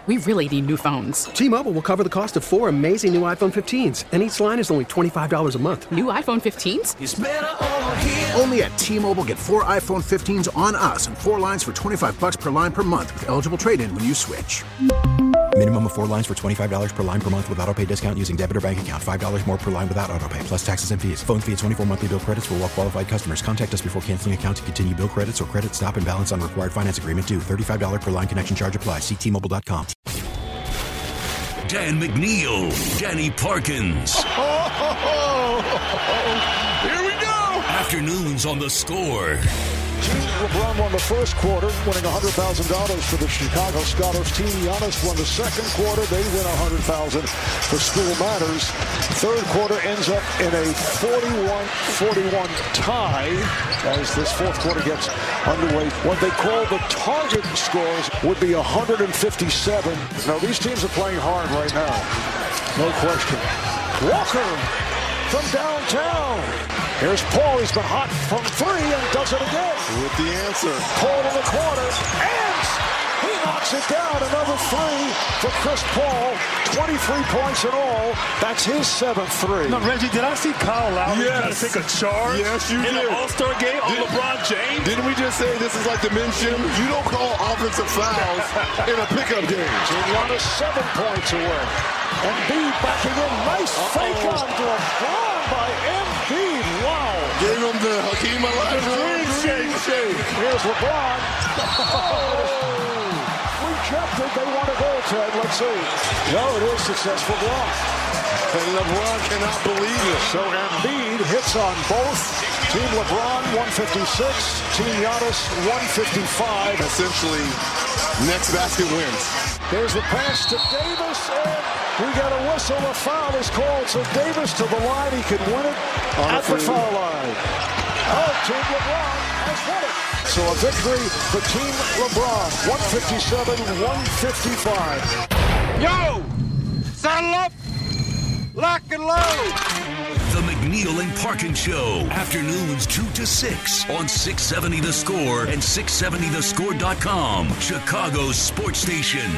We really need new phones. T-Mobile will cover the cost of 4 amazing new iPhone 15s, and each line is only $25 a month. New iPhone 15s? It's better over here. Only at T-Mobile, get 4 iPhone 15s on us and 4 lines for $25 per line per month with eligible trade-in when you switch. Minimum of 4 lines for $25 per line per month with autopay discount using debit or bank account. $5 more per line without autopay, plus taxes and fees. Phone fee at 24 monthly bill credits for well-qualified customers. Contact us before canceling account to continue bill credits or credit stop and balance on required finance agreement due. $35 per line connection charge applies. See T-Mobile.com. Dan McNeil, Danny Parkins. Here we go! Afternoons on the Score. LeBron won the first quarter, winning $100,000 for the Chicago Scholars team. Giannis won the second quarter. They win $100,000 for School Matters. Third quarter ends up in a 41-41 tie as this fourth quarter gets underway. What they call the target scores would be 157. Now, these teams are playing hard right now. No question. Walker from downtown. Here's Paul. He's been hot from three and does it again. With the answer. Paul in the corner. And he knocks it down. Another three for Chris Paul. 23 points in all. That's his 7th three. No, Reggie, did I see Kyle Lowry trying to take a charge in an All-Star game on LeBron James? Didn't we just say this is like the men's gym? You don't call offensive fouls in a pickup game. So Giannis 7 points away. Embiid backing in. Nice fake onto LeBron by Embiid. Wow. Gave him the Hakeem Olajuwon shake. Here's LeBron. Rejected. They want to go, Ted. Let's see. No, it is successful block. And LeBron cannot believe it. So Embiid hits on both. Team LeBron 156. Team Giannis 155. Essentially, next basket wins. Here's the pass to Davis. And we got a whistle. A foul is called. So Davis to the line. He can win it at the foul line. Oh, Team LeBron has won it. So a victory for Team LeBron. 157-155. Yo! Saddle up! Lock and load! The McNeil and Parkins Show. Afternoons 2 to 6 on 670 The Score and 670thescore.com. Chicago's sports station.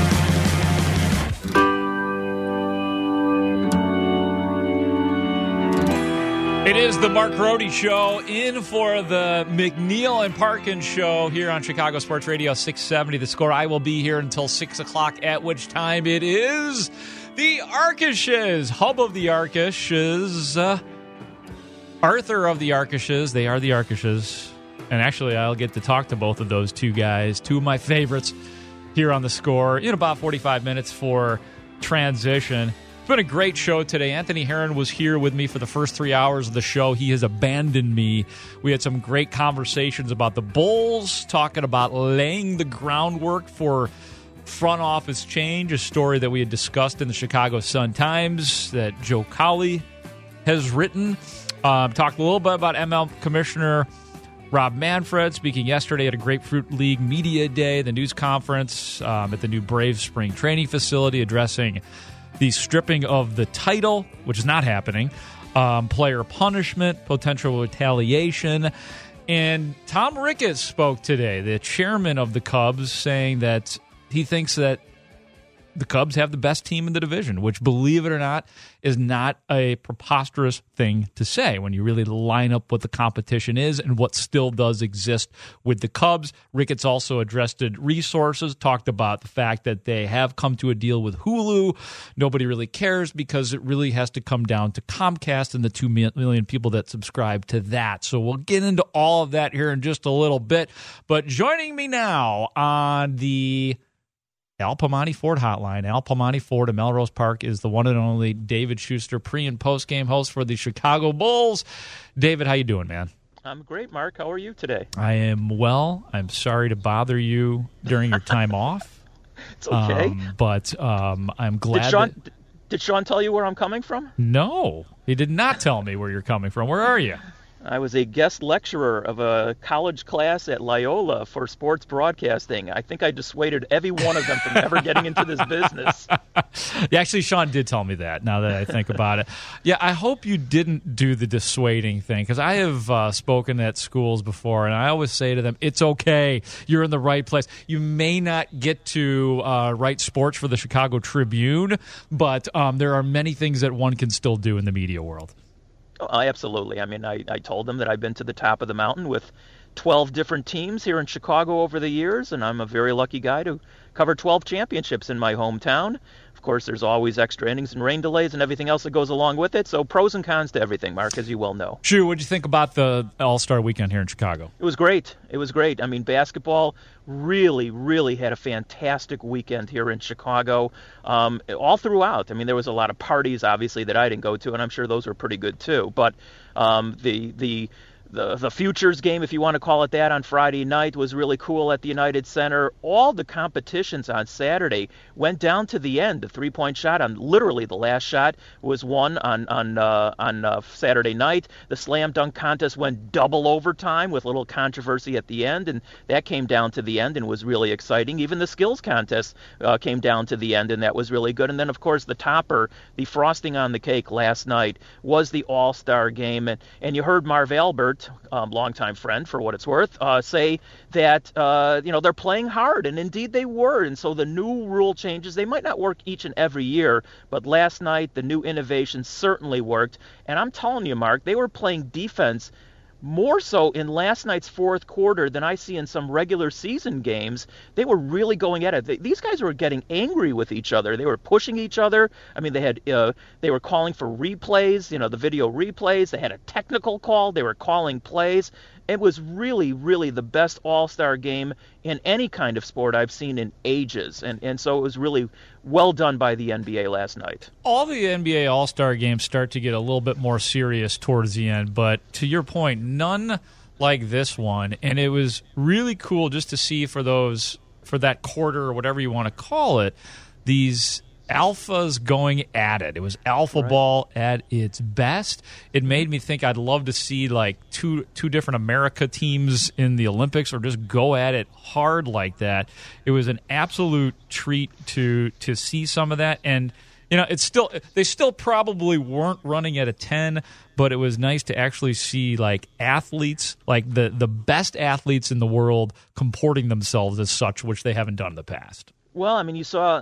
It is the Mark Rohde Show in for the McNeil and Parkins Show here on Chicago Sports Radio 670 The Score. I will be here until 6 o'clock, at which time it is the Arkishes, hub of the Arkishes, Arthur of the Arkishes. They are the Arkishes. And actually, I'll get to talk to both of those two guys, two of my favorites here on The Score, in about 45 minutes for transition. It's been a great show today. Anthony Herron was here with me for the first 3 hours of the show. He has abandoned me. We had some great conversations about the Bulls, talking about laying the groundwork for front office change, a story that we had discussed in the Chicago Sun-Times that Joe Cowley has written. Talked a little bit about ML Commissioner Rob Manfred speaking yesterday at a Grapefruit League Media Day, the news conference at the new Braves spring training facility, addressing the stripping of the title, which is not happening, player punishment, potential retaliation. And Tom Ricketts spoke today, the chairman of the Cubs, saying that he thinks that the Cubs have the best team in the division, which, believe it or not, is not a preposterous thing to say when you really line up what the competition is and what still does exist with the Cubs. Ricketts also addressed resources, talked about the fact that they have come to a deal with Hulu. Nobody really cares because it really has to come down to Comcast and the 2 million people that subscribe to that. So we'll get into all of that here in just a little bit. But joining me now on the Al Piemonte Ford hotline. Al Piemonte Ford in Melrose Park is the one and only David Schuster, pre- and post-game host for the Chicago Bulls. David, how you doing, man? I'm great, Mark. How are you today? I am well. I'm sorry to bother you during your time off. It's okay. But I'm glad Did Sean tell you where I'm coming from? No, he did not tell me where you're coming from. Where are you? I was a guest lecturer of a college class at Loyola for sports broadcasting. I think I dissuaded every one of them from ever getting into this business. Yeah, actually, Sean did tell me that, now that I think about it. Yeah, I hope you didn't do the dissuading thing, because I have spoken at schools before, and I always say to them, it's okay. You're in the right place. You may not get to write sports for the Chicago Tribune, but there are many things that one can still do in the media world. Oh, absolutely. I mean, I told them that I've been to the top of the mountain with 12 different teams here in Chicago over the years, and I'm a very lucky guy to cover 12 championships in my hometown. Of course, there's always extra innings and rain delays and everything else that goes along with it, so pros and cons to everything, Mark, as you well know. Sure. What did you think about the All-Star Weekend here in Chicago? It was great. It was great. I mean, basketball really, really had a fantastic weekend here in Chicago, all throughout. I mean, there was a lot of parties, obviously, that I didn't go to, and I'm sure those were pretty good too. But the Futures game, if you want to call it that, on Friday night was really cool at the United Center. All the competitions on Saturday went down to the end. The three-point shot, on literally the last shot, was won on Saturday night. The slam dunk contest went double overtime with a little controversy at the end, and that came down to the end and was really exciting. Even the skills contest came down to the end, and that was really good. And then, of course, the topper, the frosting on the cake last night, was the All-Star game. And you heard Marv Albert, longtime friend for what it's worth, say that they're playing hard, and indeed they were. And so the new rule changes, they might not work each and every year, but last night the new innovations certainly worked. And I'm telling you, Mark, they were playing defense more so in last night's fourth quarter than I see in some regular season games. They were really going at it. These guys were getting angry with each other. They were pushing each other. I mean, they were calling for replays, the video replays. They had a technical call. They were calling plays. It was really, really the best All-Star game in any kind of sport I've seen in ages. And so it was really well done by the NBA last night. All the NBA All-Star games start to get a little bit more serious towards the end, but to your point, none like this one. And it was really cool just to see for that quarter or whatever you want to call it, these alphas going at it. It was alpha ball at its best. It made me think I'd love to see like two different America teams in the Olympics, or just go at it hard like that. It was an absolute treat to see some of that. And they still probably weren't running at a 10, but it was nice to actually see like athletes, like the best athletes in the world, comporting themselves as such, which they haven't done in the past. Well, I mean, you saw,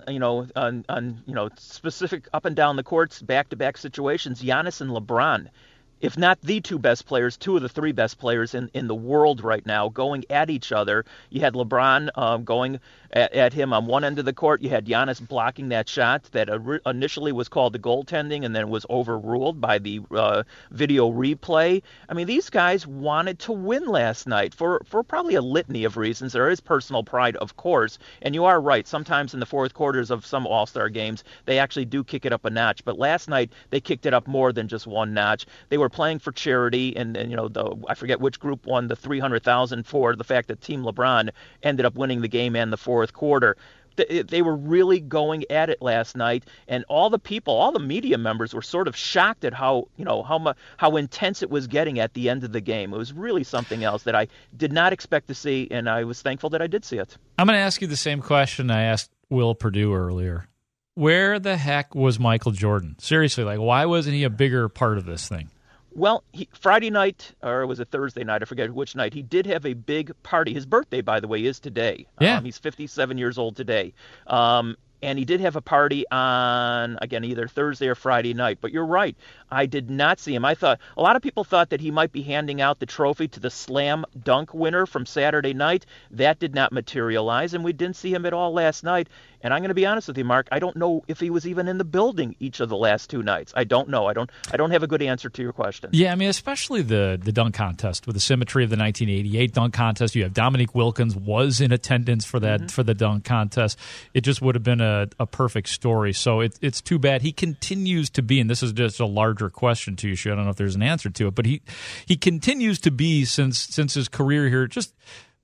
on specific up and down the courts, back-to-back situations, Giannis and LeBron, if not the two best players, two of the three best players in the world right now, going at each other. You had LeBron going at him on one end of the court. You had Giannis blocking that shot that initially was called the goaltending and then was overruled by the video replay. I mean, these guys wanted to win last night for probably a litany of reasons. There is personal pride, of course, and you are right. Sometimes in the fourth quarters of some All-Star games, they actually do kick it up a notch. But last night, they kicked it up more than just one notch. They were playing for charity, and I forget which group won the $300,000 for the fact that Team LeBron ended up winning the game and the fourth quarter. They were really going at it last night, and all the media members were sort of shocked at how intense it was getting at the end of the game. It was really something else that I did not expect to see, and I was thankful that I did see it. I'm going to ask you the same question I asked Will Perdue earlier. Where the heck was Michael Jordan? Seriously, like, why wasn't he a bigger part of this thing? Well, Friday night, or was it Thursday night? I forget which night. He did have a big party. His birthday, by the way, is today. Yeah. He's 57 years old today. And he did have a party on, again, either Thursday or Friday night. But you're right. I did not see him. A lot of people thought that he might be handing out the trophy to the slam dunk winner from Saturday night. That did not materialize, and we didn't see him at all last night. And I'm going to be honest with you, Mark, I don't know if he was even in the building each of the last two nights. I don't know. I don't have a good answer to your question. Yeah, I mean, especially the dunk contest with the symmetry of the 1988 dunk contest. You have Dominique Wilkins was in attendance for that for the dunk contest. It just would have been a perfect story. So it's too bad. He continues to be, and this is just a larger question to you, Shu. I don't know if there's an answer to it, but he continues to be, since his career here, just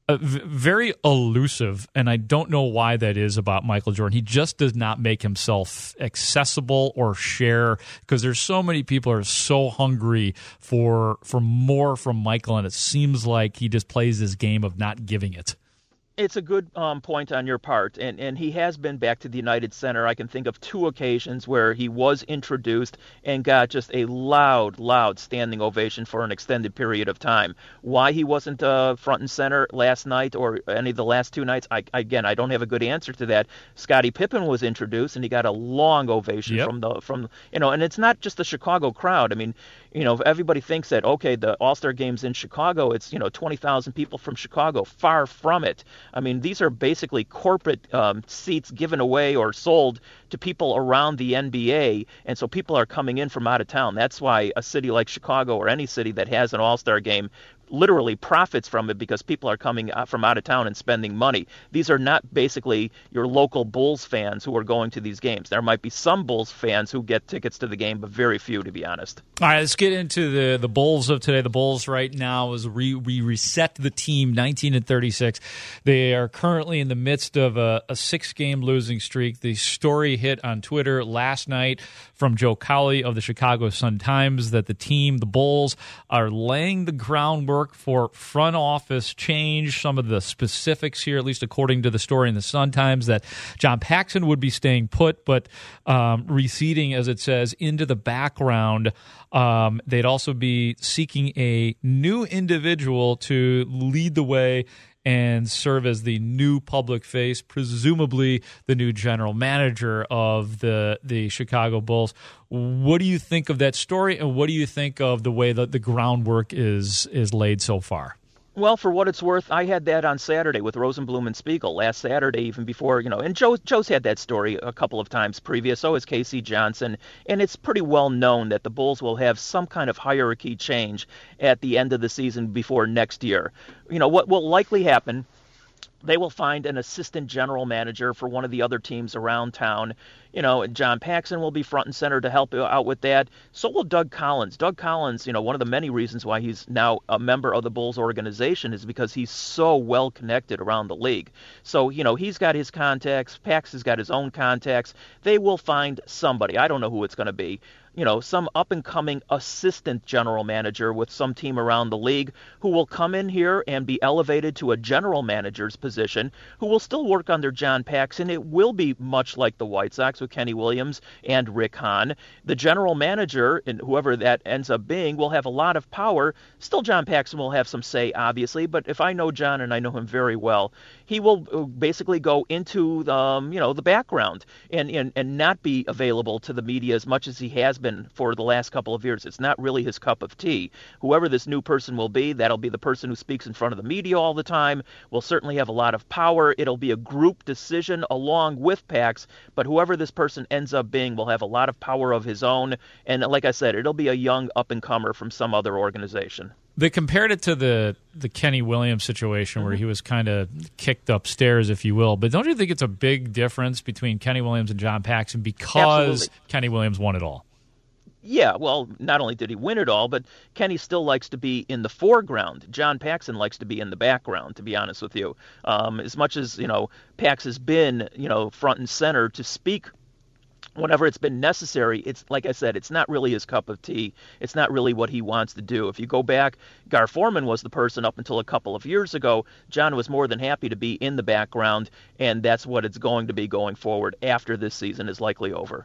very elusive, and I don't know why that is about Michael Jordan. He just does not make himself accessible or share, because there's so many people are so hungry for more from Michael, and it seems like he just plays this game of not giving it. It's a good point on your part, and he has been back to the United Center. I can think of 2 occasions where he was introduced and got just a loud standing ovation for an extended period of time. Why he wasn't front and center last night or any of the last 2 nights, I don't have a good answer to that. Scottie Pippen was introduced and he got a long ovation from and it's not just the Chicago crowd. I mean, everybody thinks that, okay, the All-Star Game's in Chicago, it's 20,000 people from Chicago. Far from it. I mean, these are basically corporate seats given away or sold to people around the NBA, and so people are coming in from out of town. That's why a city like Chicago or any city that has an All-Star Game literally profits from it, because people are coming from out of town and spending money. These are not basically your local Bulls fans who are going to these games. There might be some Bulls fans who get tickets to the game, but very few, to be honest. All right, let's get into the Bulls of today. The Bulls right now, as we reset the team, 19-36. They are currently in the midst of a 6-game losing streak. The story hit on Twitter last night from Joe Cowley of the Chicago Sun-Times that the Bulls, are laying the groundwork for front office change. Some of the specifics here, at least according to the story in the Sun-Times, that John Paxson would be staying put, but receding, as it says, into the background. They'd also be seeking a new individual to lead the way and serve as the new public face, presumably the new general manager of the Chicago Bulls. What do you think of that story, and what do you think of the way that the groundwork is laid so far? Well, for what it's worth, I had that on Saturday with Rosenblum and Spiegel last Saturday, even before, and Joe's had that story a couple of times previous. So has Casey Johnson. And it's pretty well known that the Bulls will have some kind of hierarchy change at the end of the season before next year. What will likely happen, they will find an assistant general manager for one of the other teams around town. John Paxson will be front and center to help out with that. So will Doug Collins. Doug Collins, one of the many reasons why he's now a member of the Bulls organization is because he's so well connected around the league. So, he's got his contacts. Paxson's got his own contacts. They will find somebody. I don't know who it's going to be. Some up-and-coming assistant general manager with some team around the league who will come in here and be elevated to a general manager's position, who will still work under John Paxson. It will be much like the White Sox with Kenny Williams and Rick Hahn. The general manager, and whoever that ends up being, will have a lot of power. Still, John Paxson will have some say, obviously, but if I know John, and I know him very well, he will basically go into the background and not be available to the media as much as he has been for the last couple of years. It's not really his cup of tea. Whoever this new person will be, that'll be the person who speaks in front of the media all the time, will certainly have a lot of power. It'll be a group decision along with Pax, but whoever this person ends up being will have a lot of power of his own. And like I said, it'll be a young up-and-comer from some other organization. They compared it to the Kenny Williams situation where he was kind of kicked upstairs, if you will. But don't you think it's a big difference between Kenny Williams and John Paxson because Absolutely. Kenny Williams won it all? Yeah, well, not only did he win it all, but Kenny still likes to be in the foreground. John Paxson likes to be in the background, to be honest with you. As much as, Pax has been, front and center to speak whenever it's been necessary, it's like I said, it's not really his cup of tea. It's not really what he wants to do. If you go back, Gar Forman was the person up until a couple of years ago. John was more than happy to be in the background, and that's what it's going to be going forward after this season is likely over.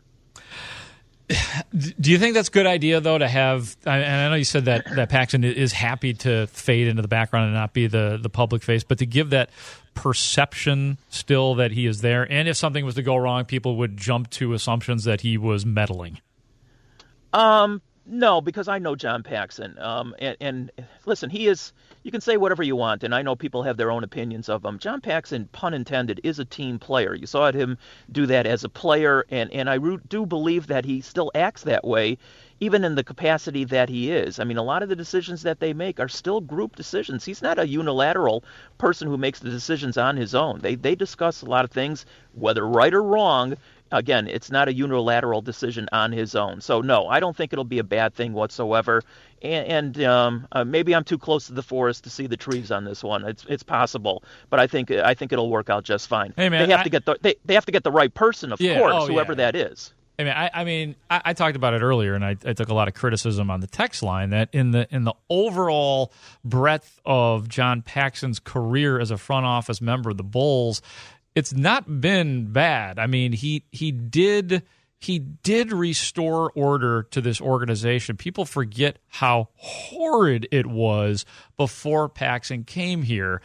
Do you think that's a good idea, though, to have – and I know you said that Paxson is happy to fade into the background and not be the public face, but to give that perception still that he is there, and if something was to go wrong, people would jump to assumptions that he was meddling? No, because I know John Paxson. And listen, he is – you can say whatever you want, and I know people have their own opinions of him. John Paxson, pun intended, is a team player. You saw him do that as a player, and I do believe that he still acts that way even in the capacity that he is. I mean, a lot of the decisions that they make are still group decisions. He's not a unilateral person who makes the decisions on his own. They discuss a lot of things, whether right or wrong. Again, it's not a unilateral decision on his own. So, no, I don't think it'll be a bad thing whatsoever. And maybe I'm too close to the forest to see the trees on this one. It's possible, but I think it'll work out just fine. Hey, man, they have to get the right person, of course, whoever that is. I talked about it earlier, and I took a lot of criticism on the text line that in the overall breadth of John Paxson's career as a front office member of the Bulls, it's not been bad. I mean, he did restore order to this organization. People forget how horrid it was before Paxson came here.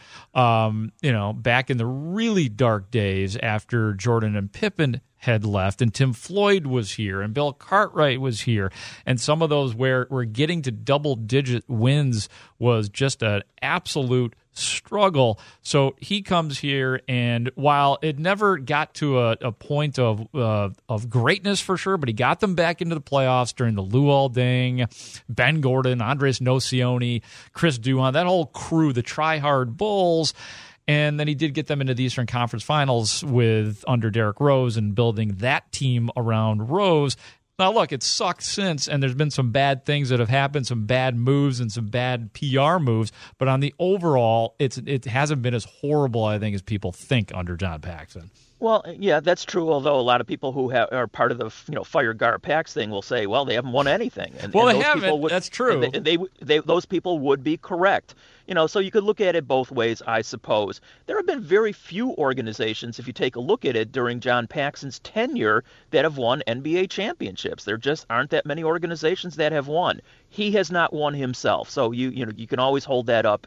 Back in the really dark days after Jordan and Pippen had left, and Tim Floyd was here, and Bill Cartwright was here, and some of those where getting to double-digit wins was just an absolute struggle. So he comes here, and while it never got to a point of greatness for sure, but he got them back into the playoffs during the Luol Deng, Ben Gordon, Andres Nocioni, Chris Duhon, that whole crew, the try-hard Bulls. And then he did get them into the Eastern Conference Finals under Derrick Rose and building that team around Rose. Now, look, it's sucked since, and there's been some bad things that have happened, some bad moves and some bad PR moves. But on the overall, it hasn't been as horrible, I think, as people think under John Paxson. Well, yeah, that's true. Although a lot of people who are part of the fire Gar Pax thing will say, well, they haven't won anything. And they those haven't. That's true. Those people would be correct. So you could look at it both ways, I suppose. There have been very few organizations, if you take a look at it, during John Paxson's tenure that have won NBA championships. There just aren't that many organizations that have won. He has not won himself. So you can always hold that up,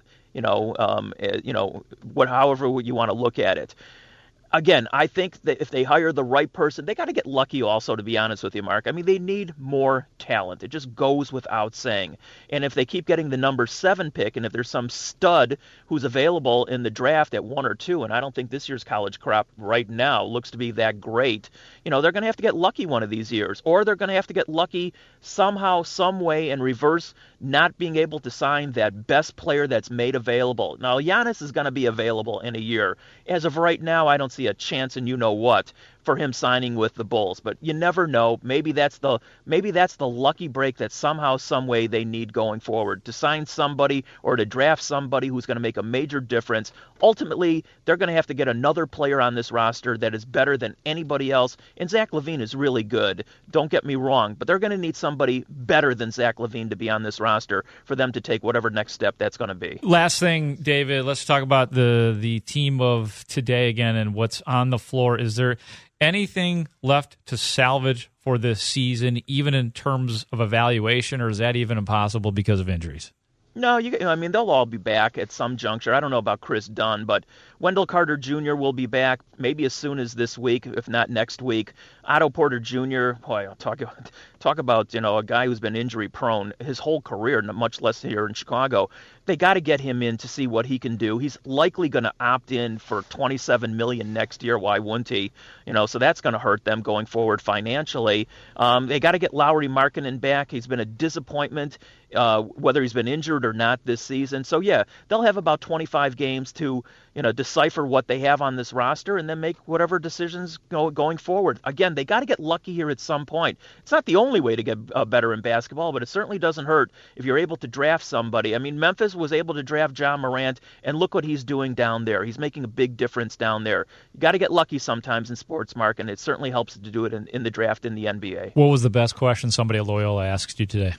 however you want to look at it. Again, I think that if they hire the right person, they got to get lucky also, to be honest with you, Mark. I mean, they need more talent. It just goes without saying. And if they keep getting the number 7 pick, and if there's some stud who's available in the draft at 1 or 2, and I don't think this year's college crop right now looks to be that great, they're going to have to get lucky one of these years. Or they're going to have to get lucky somehow, some way, and reverse not being able to sign that best player that's made available. Now, Giannis is going to be available in a year. As of right now, I don't see a chance in what for him signing with the Bulls, but you never know. Maybe that's the lucky break that somehow, some way they need going forward to sign somebody or to draft somebody who's going to make a major difference. Ultimately, they're going to have to get another player on this roster that is better than anybody else. And Zach LaVine is really good. Don't get me wrong, but they're going to need somebody better than Zach LaVine to be on this roster for them to take whatever next step that's going to be. Last thing, David, let's talk about the team of today again and what's on the floor. Is there anything left to salvage for this season, even in terms of evaluation, or is that even impossible because of injuries? No, they'll all be back at some juncture. I don't know about Chris Dunn, but Wendell Carter Jr. will be back maybe as soon as this week, if not next week. Otto Porter Jr., boy, talk about a guy who's been injury prone his whole career, much less here in Chicago. They got to get him in to see what he can do. He's likely going to opt in for $27 million next year. Why wouldn't he? So that's going to hurt them going forward financially. They got to get Lauri Markkanen back. He's been a disappointment, whether he's been injured or not this season. So yeah, they'll have about 25 games to decipher what they have on this roster and then make whatever decisions going forward. Again, they got to get lucky here at some point. It's not the only way to get better in basketball, but it certainly doesn't hurt if you're able to draft somebody. I mean, Memphis was able to draft John Morant, and look what he's doing down there. He's making a big difference down there. You got to get lucky sometimes in sports, Mark, and it certainly helps to do it in the draft in the NBA. What was the best question somebody at Loyola asked you today?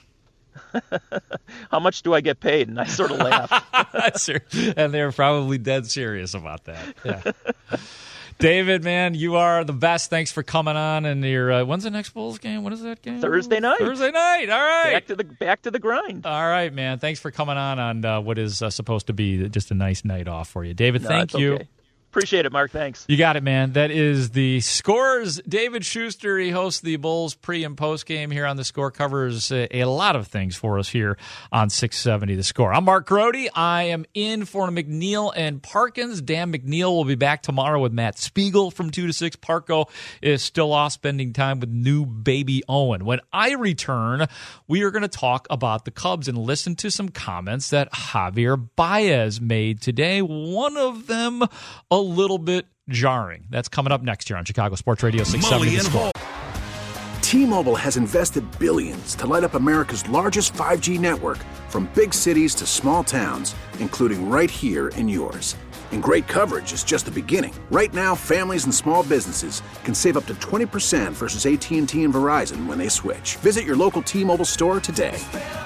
How much do I get paid? And I sort of laughed. And they were probably dead serious about that. Yeah. David, man, you are the best. Thanks for coming on. And when's the next Bulls game? What is that game? Thursday night. All right. Back to the grind. All right, man. Thanks for coming on what is supposed to be just a nice night off for you, David. Thank you. Okay. Appreciate it, Mark. Thanks. You got it, man. That is the Scores. David Schuster, he hosts the Bulls pre- and post-game here on the Score, covers a lot of things for us here on 670 The Score. I'm Mark Grody. I am in for McNeil and Parkins. Dan McNeil will be back tomorrow with Matt Spiegel from 2 to 6. Parko is still off spending time with new baby Owen. When I return, we are going to talk about the Cubs and listen to some comments that Javier Baez made today. One of them a little bit jarring. That's coming up next year on Chicago Sports Radio 670 The Score. T-Mobile has invested billions to light up America's largest 5G network, from big cities to small towns, including right here in yours. And great coverage is just the beginning. Right now, families and small businesses can save up to 20% versus AT&T and Verizon when they switch. Visit your local T-Mobile store today.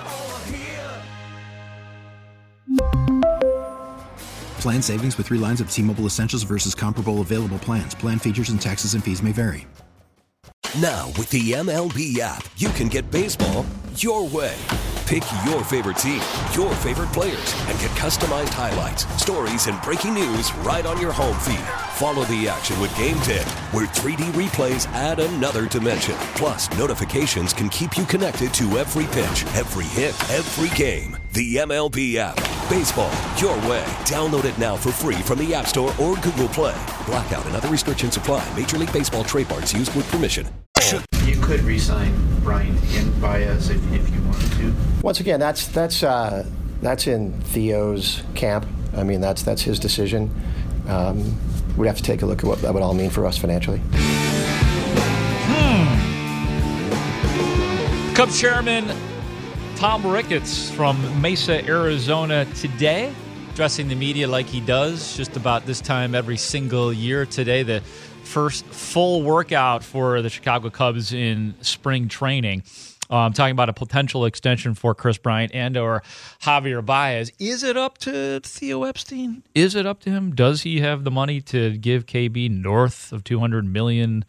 Plan savings with 3 lines of T-Mobile Essentials versus comparable available plans. Plan features and taxes and fees may vary. Now, with the MLB app, you can get baseball your way. Pick your favorite team, your favorite players, and get customized highlights, stories, and breaking news right on your home feed. Follow the action with Game 10, where 3D replays add another dimension. Plus, notifications can keep you connected to every pitch, every hit, every game. The MLB app. Baseball your way. Download it now for free from the App Store or Google Play. Blackout and other restrictions apply. Major League Baseball trademarks used with permission. You could re-sign Bryant and Baez if you wanted to. Once again, that's in Theo's camp. I mean, that's his decision. We'd have to take a look at what that would all mean for us financially. Cubs chairman Tom Ricketts from Mesa, Arizona today, addressing the media like he does just about this time every single year. Today, the first full workout for the Chicago Cubs in spring training. Talking about a potential extension for Kris Bryant and or Javier Baez. Is it up to Theo Epstein? Is it up to him? Does he have the money to give KB north of $200 million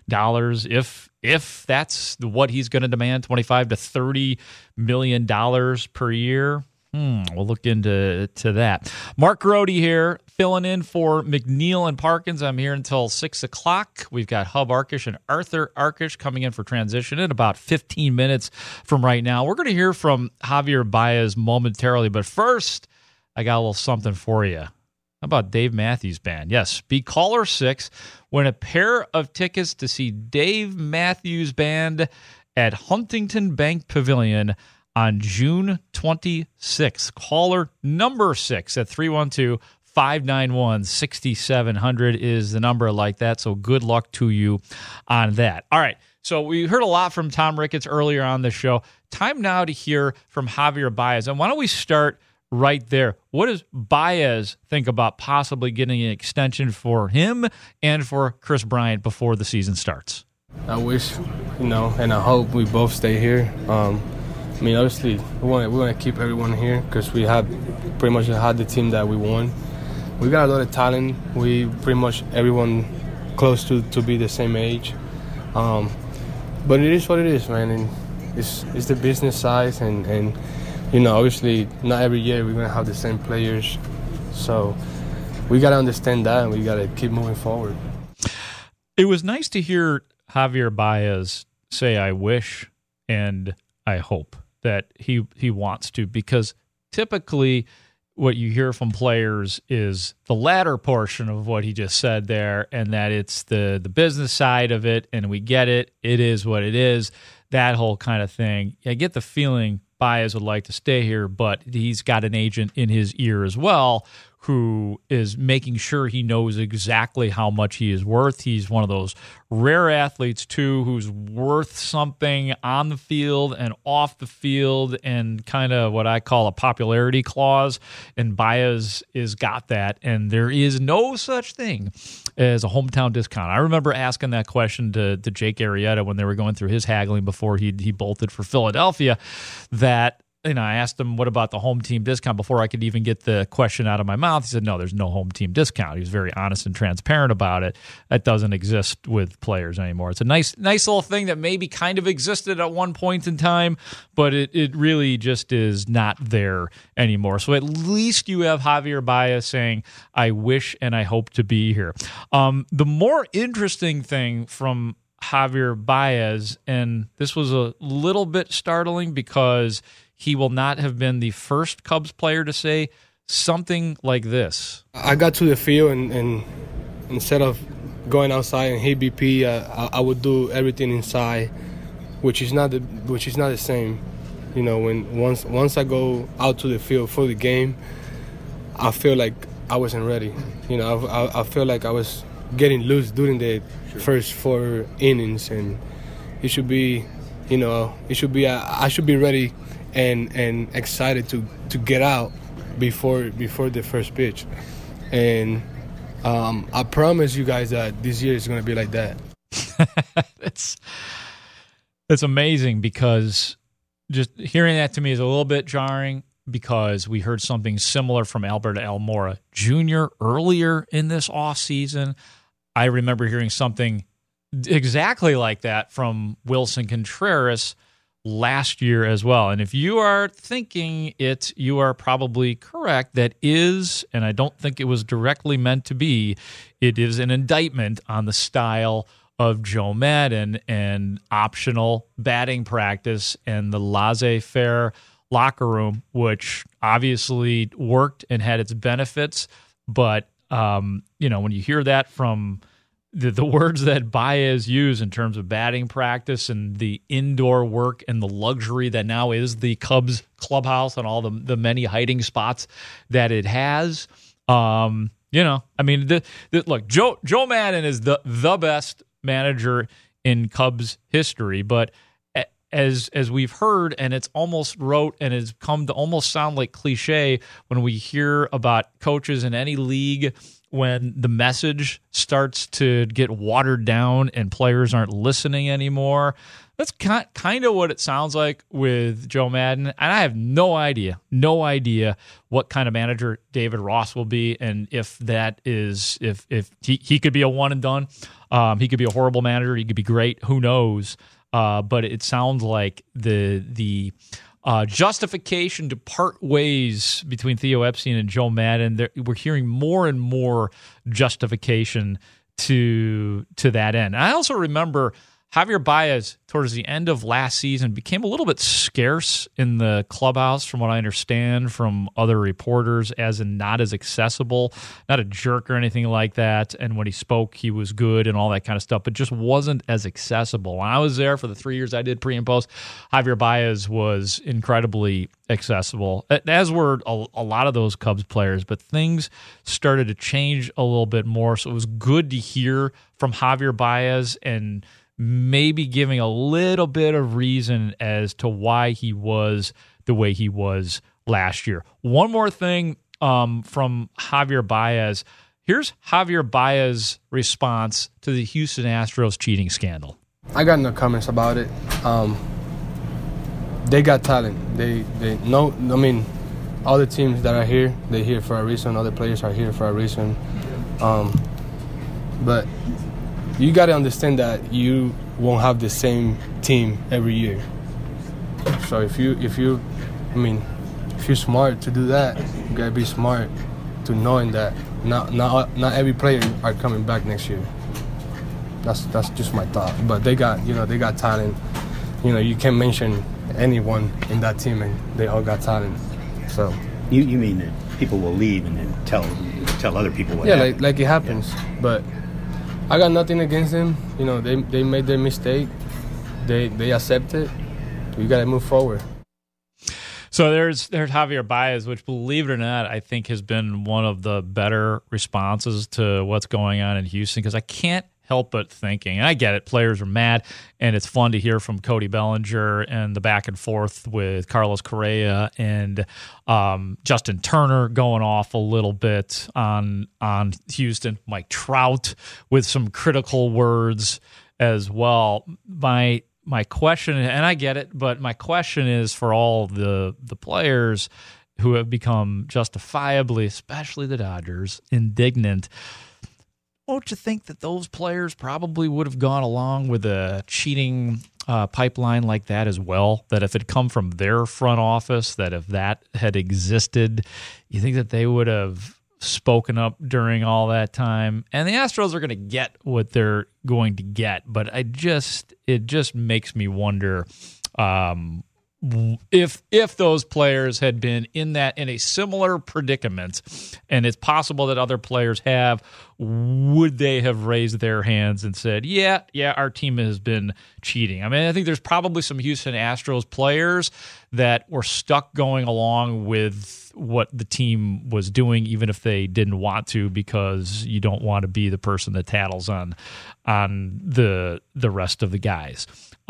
if that's what he's going to demand, $25 to $30 million per year? We'll look into that. Mark Grody here, filling in for McNeil and Parkins. I'm here until 6 o'clock. We've got Hub Arkush and Arthur Arkush coming in for transition in about 15 minutes from right now. We're going to hear from Javier Baez momentarily, but first, I got a little something for you. How about Dave Matthews Band? Yes, be caller 6. Win a pair of tickets to see Dave Matthews Band at Huntington Bank Pavilion on June 26th. Caller number 6 at 312-591-6700 is the number like that. So good luck to you on that. All right. So we heard a lot from Tom Ricketts earlier on the show. Time now to hear from Javier Baez. And why don't we start right there? What does Baez think about possibly getting an extension for him and for Kris Bryant before the season starts? I wish, and I hope we both stay here. I mean, obviously, we want to keep everyone here because we have pretty much had the team that we want. We got a lot of talent. We pretty much everyone close to be the same age. But it is what it is, man. And it's the business side, and obviously, not every year we're going to have the same players. So we got to understand that, and we got to keep moving forward. It was nice to hear Javier Baez say, I wish and I hope that he wants to, because typically what you hear from players is the latter portion of what he just said there, and that it's the business side of it, and we get it. It is what it is, that whole kind of thing. I get the feeling Baez would like to stay here, but he's got an agent in his ear as well who is making sure he knows exactly how much he is worth. He's one of those rare athletes, too, who's worth something on the field and off the field, and kind of what I call a popularity clause, and Baez has got that, and there is no such thing as a hometown discount. I remember asking that question to Jake Arrieta when they were going through his haggling before he bolted for Philadelphia, that I asked him, what about the home team discount before I could even get the question out of my mouth. He said, no, there's no home team discount. He was very honest and transparent about it. That doesn't exist with players anymore. It's a nice little thing that maybe kind of existed at one point in time, but it really just is not there anymore. So at least you have Javier Baez saying, I wish and I hope to be here. The more interesting thing from Javier Baez, and this was a little bit startling because he will not have been the first Cubs player to say something like this. I got to the field and instead of going outside and hit BP, I would do everything inside, which is not the same. You know, when once I go out to the field for the game, I feel like I wasn't ready. You know, I feel like I was getting loose during the first 4 innings, and it should be, you know, I should be ready and excited to get out before the first pitch. And I promise you guys that this year is going to be like that. It's amazing because just hearing that to me is a little bit jarring because we heard something similar from Albert Almora Jr. earlier in this offseason. I remember hearing something exactly like that from Wilson Contreras last year as well. And if you are thinking it, you are probably correct. That is, and I don't think it was directly meant to be, it is an indictment on the style of Joe Maddon and optional batting practice and the laissez-faire locker room, which obviously worked and had its benefits. But, you know, when you hear that from the words that Baez used in terms of batting practice and the indoor work and the luxury that now is the Cubs clubhouse and all the many hiding spots that it has, you know, I mean, look, Joe Maddon is the best manager in Cubs history, but as we've heard, and it's almost rote and it's come to almost sound like cliche when we hear about coaches in any league, when the message starts to get watered down and players aren't listening anymore. That's kind of what it sounds like with Joe Maddon. And I have no idea what kind of manager David Ross will be, and if that is, if he could be a one and done. He could be a horrible manager. He could be great. Who knows? But it sounds like the justification to part ways between Theo Epstein and Joe Maddon, we're hearing more and more justification to that end. And I also remember Javier Baez, towards the end of last season, became a little bit scarce in the clubhouse, from what I understand from other reporters, as in not as accessible, not a jerk or anything like that. And when he spoke, he was good and all that kind of stuff, but just wasn't as accessible. When I was there for the 3 years I did pre and post, Javier Baez was incredibly accessible, as were a lot of those Cubs players, but things started to change a little bit more. So it was good to hear from Javier Baez and maybe giving a little bit of reason as to why he was the way he was last year. One more thing from Javier Baez. Here's Javier Baez's response to the Houston Astros cheating scandal. I got no comments about it. They got talent. They know. I mean, all the teams that are here, they're here for a reason. Other players are here for a reason. But you got to understand that you won't have the same team every year. So if you're smart to do that, you got to be smart to knowing that not every player are coming back next year. That's just my thought. But they got talent. You know, you can't mention anyone in that team and they all got talent. So you mean that people will leave and then tell other people what happened? like it happens. Yeah. But I got nothing against them. You know, they made their mistake. They accept it. You got to move forward. So there's Javier Baez, which, believe it or not, I think has been one of the better responses to what's going on in Houston, because I can't help but thinking, and I get it, players are mad, and it's fun to hear from Cody Bellinger and the back and forth with Carlos Correa and Justin Turner going off a little bit on Houston, Mike Trout with some critical words as well. My my question, and I get it, but my question is for all the players who have become justifiably, especially the Dodgers, indignant. Don't you think that those players probably would have gone along with a cheating pipeline like that as well? That if it come from their front office, that if that had existed, you think that they would have spoken up during all that time? And the Astros are going to get what they're going to get, but it just makes me wonder if those players had been in a similar predicament, and it's possible that other players have, would they have raised their hands and said, yeah, our team has been cheating? I mean, I think there's probably some Houston Astros players that were stuck going along with what the team was doing, even if they didn't want to, because you don't want to be the person that tattles on the rest of the guys.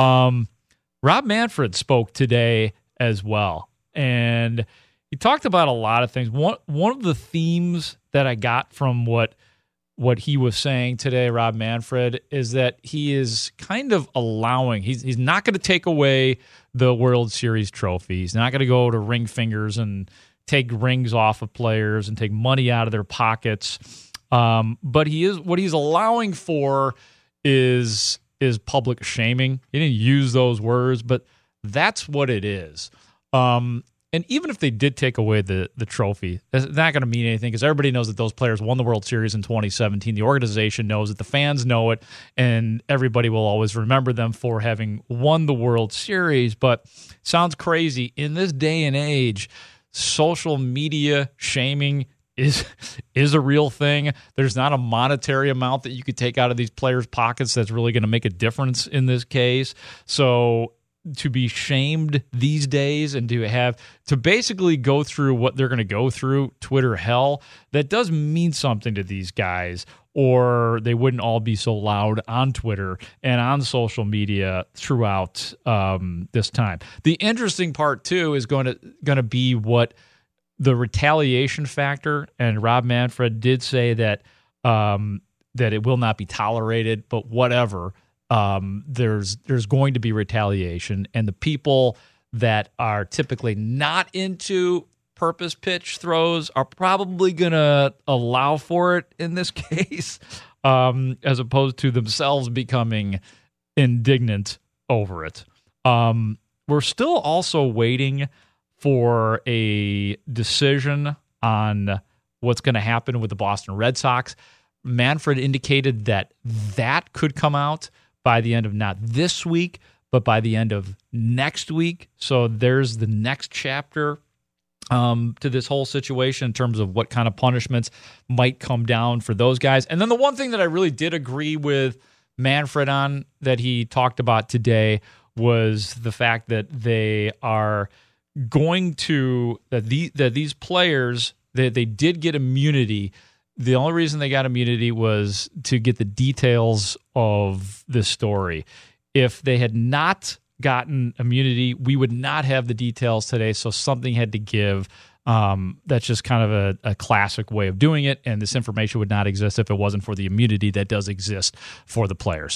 Rob Manfred spoke today as well, and he talked about a lot of things. One of the themes that I got from what he was saying today, Rob Manfred, is that he is kind of allowing, he's not going to take away the World Series trophy. He's not going to go to ring fingers and take rings off of players and take money out of their pockets. But what he's allowing for is public shaming. He didn't use those words, but that's what it is. And even if they did take away the trophy, it's not going to mean anything because everybody knows that those players won the World Series in 2017. The organization knows it. The fans know it. And everybody will always remember them for having won the World Series. But sounds crazy. In this day and age, social media shaming is a real thing. There's not a monetary amount that you could take out of these players' pockets that's really going to make a difference in this case. So to be shamed these days and to basically go through what they're going to go through, Twitter hell, that does mean something to these guys, or they wouldn't all be so loud on Twitter and on social media throughout this time. The interesting part, too, is going to be what the retaliation factor, and Rob Manfred did say that it will not be tolerated, but whatever. There's going to be retaliation, and the people that are typically not into purpose pitch throws are probably going to allow for it in this case, as opposed to themselves becoming indignant over it. We're still also waiting for a decision on what's going to happen with the Boston Red Sox. Manfred indicated that could come out by the end of not this week, but by the end of next week. So there's the next chapter to this whole situation in terms of what kind of punishments might come down for those guys. And then the one thing that I really did agree with Manfred on that he talked about today was the fact that they are going to, that these players, that they did get immunity. The only reason they got immunity was to get the details of this story. If they had not gotten immunity, we would not have the details today, so something had to give. That's just kind of a classic way of doing it, and this information would not exist if it wasn't for the immunity that does exist for the players.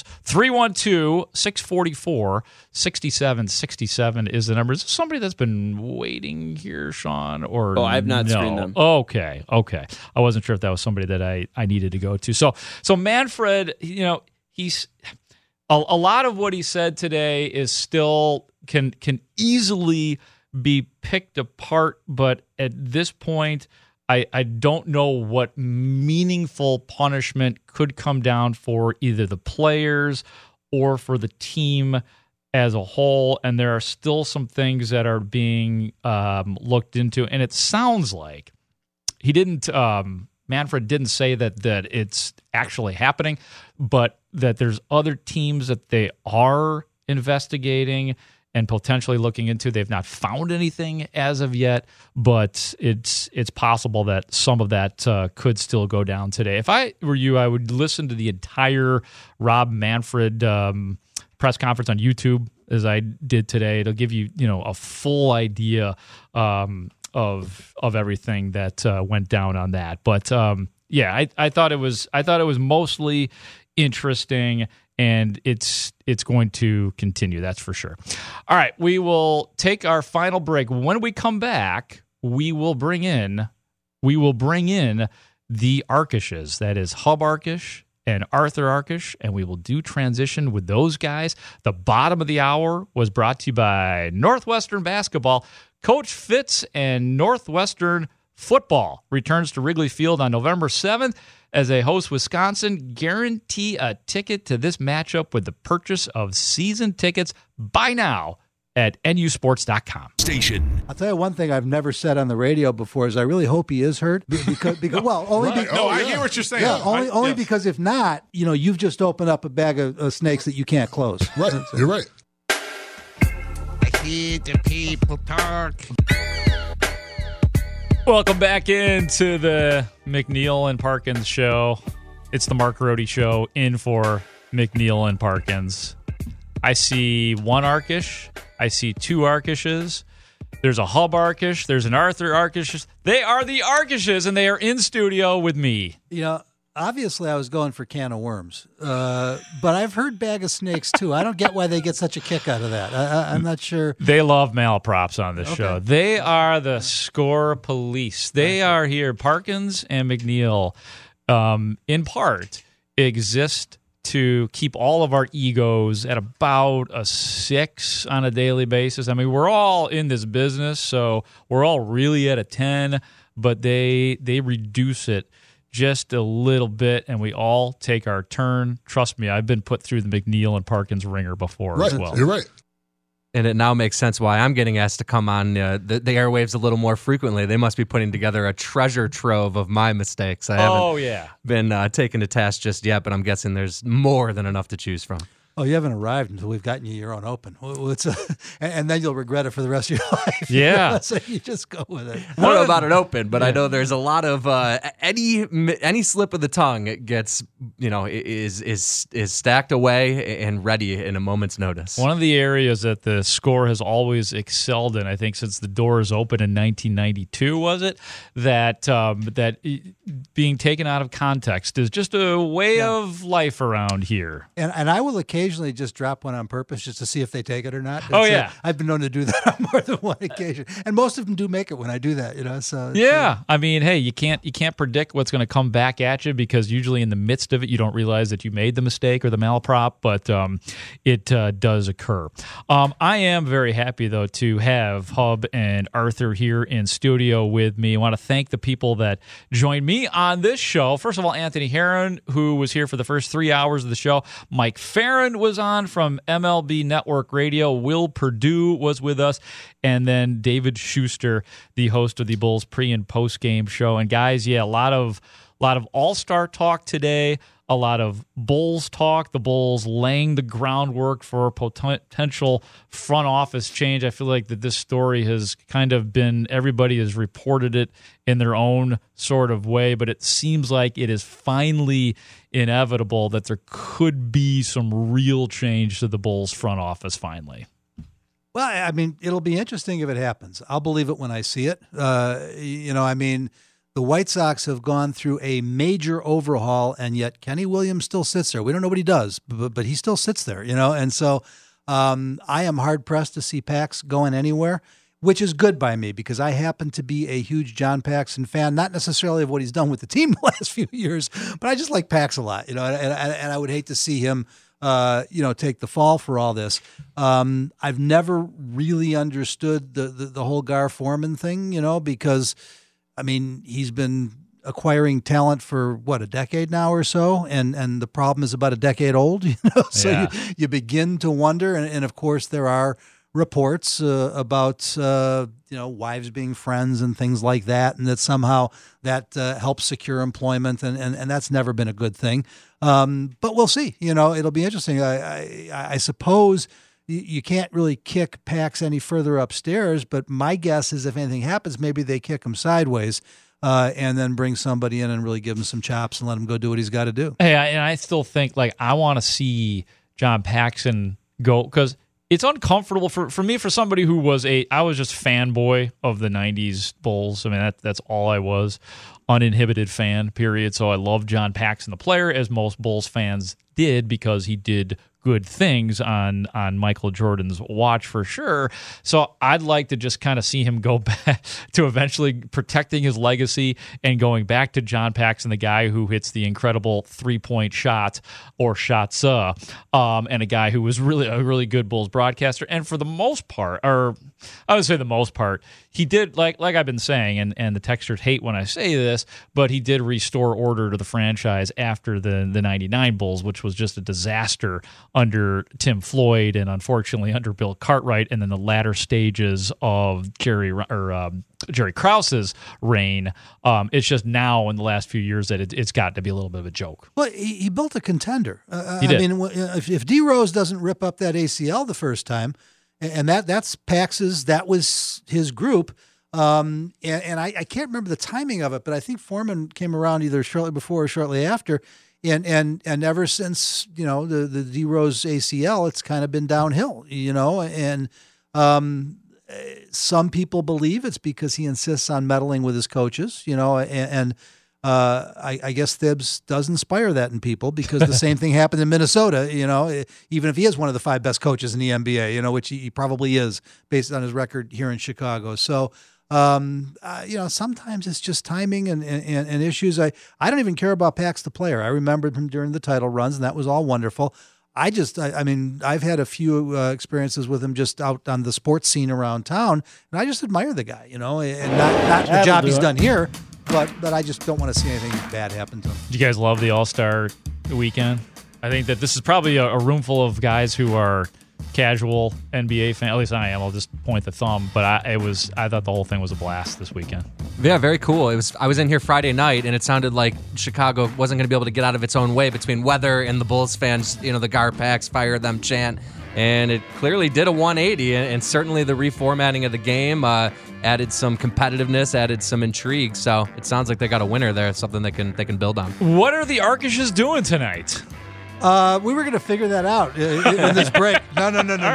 312-644-6767 is the number. Is this somebody that's been waiting here, Sean? Or I have not screened them. Okay. I wasn't sure if that was somebody that I needed to go to. So Manfred, he's a lot of what he said today is still can easily be picked apart, but at this point, I don't know what meaningful punishment could come down for either the players or for the team as a whole, and there are still some things that are being looked into, and it sounds like he didn't Manfred didn't say that it's actually happening, but that there's other teams that they are investigating and potentially looking into. They've not found anything as of yet, but it's possible that some of that could still go down today. If I were you, I would listen to the entire Rob Manfred press conference on YouTube as I did today. It'll give you a full idea of everything that went down on that. But I thought it was mostly interesting. and it's going to continue. That's for sure. All right, we will take our final break. When we come back, we will bring in the Arkishes. That is Hub Arkish and Arthur Arkish, and we will do transition with those guys. The bottom of the hour was brought to you by Northwestern Basketball. Coach Fitz and Northwestern Football returns to Wrigley Field on November 7th as they host Wisconsin. Guarantee a ticket to this matchup with the purchase of season tickets. Buy now at nusports.com. Station. I'll tell you one thing I've never said on the radio before is I really hope he is hurt because well, only right. No, I hear what you're saying. Yeah, only because if not, you've just opened up a bag of snakes that you can't close. Right, you're right. I hear the people talk. Welcome back into the McNeil and Parkins show. It's the Mark Rohde show in for McNeil and Parkins. I see one Arkish. I see two Arkishes. There's a Hub Arkish. There's an Arthur Arkish. They are the Arkishes, and they are in studio with me. Obviously, I was going for can of worms, but I've heard bag of snakes, too. I don't get why they get such a kick out of that. I'm not sure. They love malaprops on this show. They are the score police. They are here. Parkins and McNeil, in part, exist to keep all of our egos at about a 6 on a daily basis. I mean, we're all in this business, so we're all really at a 10, but they reduce it just a little bit, and we all take our turn. Trust me, I've been put through the McNeil and Parkins ringer before as well. You're right. And it now makes sense why I'm getting asked to come on the airwaves a little more frequently. They must be putting together a treasure trove of my mistakes. I haven't been taken to task just yet, but I'm guessing there's more than enough to choose from. Oh, you haven't arrived until we've gotten you your own open. And then you'll regret it for the rest of your life. Yeah. So you just go with it. I don't know about an open, but I know there's a lot of any slip of the tongue gets, is stacked away and ready in a moment's notice. One of the areas that the score has always excelled in, I think, since the doors opened in 1992, was it? That being taken out of context is just a way of life around here. And I will occasionally just drop one on purpose just to see if they take it or not. I've been known to do that on more than one occasion, and most of them do make it when I do that. So I mean, hey, you can't predict what's going to come back at you because usually in the midst of it, you don't realize that you made the mistake or the malaprop, but it does occur. I am very happy though to have Hub and Arthur here in studio with me. I want to thank the people that joined me on this show. First of all, Anthony Herron, who was here for the first 3 hours of the show. Mike Farron was on from MLB Network Radio. Will Perdue was with us. And then David Schuster, the host of the Bulls pre- and post-game show. And guys, a lot of all-star talk today, a lot of Bulls talk, the Bulls laying the groundwork for potential front office change. I feel like that this story has kind of been, everybody has reported it in their own sort of way, but it seems like it is finally inevitable that there could be some real change to the Bulls front office finally. Well, I mean, it'll be interesting if it happens. I'll believe it when I see it. The White Sox have gone through a major overhaul, and yet Kenny Williams still sits there. We don't know what he does, but he still sits there, And so I am hard-pressed to see Pax going anywhere, which is good by me because I happen to be a huge John Paxson fan, not necessarily of what he's done with the team the last few years, but I just like Pax a lot, and I would hate to see him take the fall for all this. I've never really understood the whole Gar Forman thing, because – I mean, he's been acquiring talent for, a decade now or so, and the problem is about a decade old, So you begin to wonder, and of course there are reports about, wives being friends and things like that, and that somehow that helps secure employment, and that's never been a good thing. But we'll see. It'll be interesting. I suppose you can't really kick Pax any further upstairs, but my guess is if anything happens, maybe they kick him sideways and then bring somebody in and really give him some chops and let him go do what he's got to do. Hey, and I still think, I want to see John Paxson go because it's uncomfortable for me, for somebody who I was just fanboy of the 90s Bulls. I mean, that's all I was, uninhibited fan, period. So I love John Paxson, the player, as most Bulls fans did because he did good things on Michael Jordan's watch for sure. So I'd like to just kind of see him go back to eventually protecting his legacy and going back to John Paxson, the guy who hits the incredible 3-point shot or shots, and a guy who was really a really good Bulls broadcaster. And for the most part, or I would say the most part, he did, like I've been saying, and the texters hate when I say this, but he did restore order to the franchise after the 99 Bulls, which was just a disaster under Tim Floyd and unfortunately under Bill Cartwright, and then the latter stages of Jerry Krause's reign. It's just now in the last few years that it's got to be a little bit of a joke. Well, he built a contender. He did. I mean, if D Rose doesn't rip up that ACL the first time, and that's Pax's, that was his group. And I can't remember the timing of it, but I think Foreman came around either shortly before or shortly after. And ever since, the D Rose ACL, it's kind of been downhill, and some people believe it's because he insists on meddling with his coaches, and I guess Thibs does inspire that in people, because the same thing happened in Minnesota, even if he is one of the 5 best coaches in the NBA, which he probably is based on his record here in Chicago. So, sometimes it's just timing and issues. I don't even care about Pax the player. I remembered him during the title runs, and that was all wonderful. I mean, I've had a few experiences with him just out on the sports scene around town, and I just admire the guy, and not the job he's done here, but I just don't want to see anything bad happen to him. Do you guys love the All-Star weekend? I think that this is probably a room full of guys who are casual NBA fan. At least I am. I'll just point the thumb. But I thought the whole thing was a blast this weekend. Yeah, very cool. I was in here Friday night, and it sounded like Chicago wasn't going to be able to get out of its own way between weather and the Bulls fans. The Garpax fire them chant, and it clearly did a 180. And certainly the reformatting of the game added some competitiveness, added some intrigue. So it sounds like they got a winner there. It's something they can build on. What are the Arkishes doing tonight? We were going to figure that out in this break. No,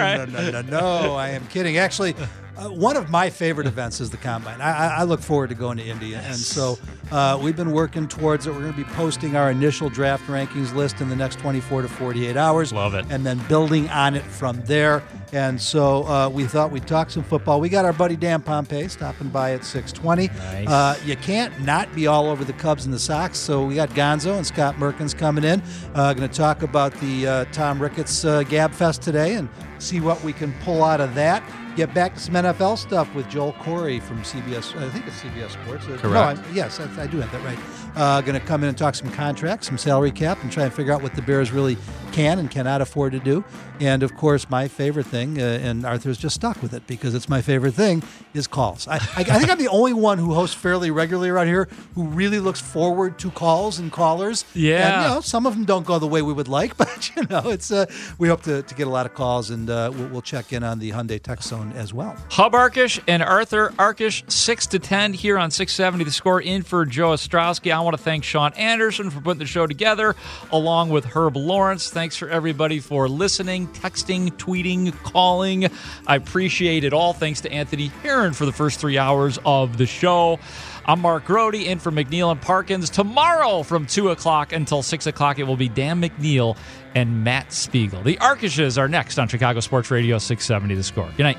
I am kidding. Actually, one of my favorite events is the Combine. I look forward to going to India. Yes. And so we've been working towards it. We're going to be posting our initial draft rankings list in the next 24 to 48 hours. Love it. And then building on it from there. And so we thought we'd talk some football. We got our buddy Dan Pompei stopping by at 6:20. Nice. You can't not be all over the Cubs and the Sox. So we got Gonzo and Scott Merkins coming in. Going to talk about the Tom Ricketts Gab Fest today and see what we can pull out of that. Get back to some NFL stuff with Joel Corey from CBS. I think it's CBS Sports. Correct. Yes, I do have that right. Going to come in and talk some contracts, some salary cap, and try and figure out what the Bears really can and cannot afford to do. And, of course, my favorite thing, and Arthur's just stuck with it because it's my favorite thing, is calls. I think I'm the only one who hosts fairly regularly around here who really looks forward to calls and callers. Yeah. And, some of them don't go the way we would like, but, it's we hope to get a lot of calls, and we'll check in on the Hyundai Tech Zone as well. Hub Arkish and Arthur Arkish, 6 to 10 here on 670 The Score, in for Joe Ostrowski. I want to thank Sean Anderson for putting the show together, along with Herb Lawrence. Thanks for everybody for listening, texting, tweeting, calling. I appreciate it all. Thanks to Anthony Herron for the first 3 hours of the show. I'm Mark Grody, in for McNeil and Parkins. Tomorrow from 2 o'clock until 6 o'clock, it will be Dan McNeil and Matt Spiegel. The Arkishes are next on Chicago Sports Radio 670 The Score. Good night.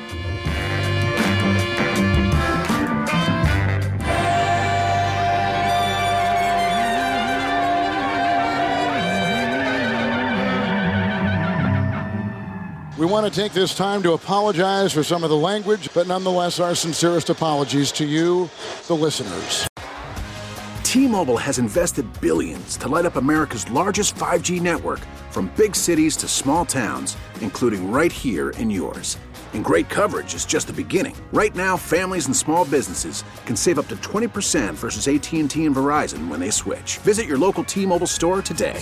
We want to take this time to apologize for some of the language, but nonetheless, our sincerest apologies to you, the listeners. T-Mobile has invested billions to light up America's largest 5G network, from big cities to small towns, including right here in yours. And great coverage is just the beginning. Right now, families and small businesses can save up to 20% versus AT&T and Verizon when they switch. Visit your local T-Mobile store today.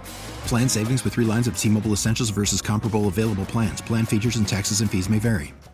Plan savings with 3 lines of T-Mobile Essentials versus comparable available plans. Plan features and taxes and fees may vary.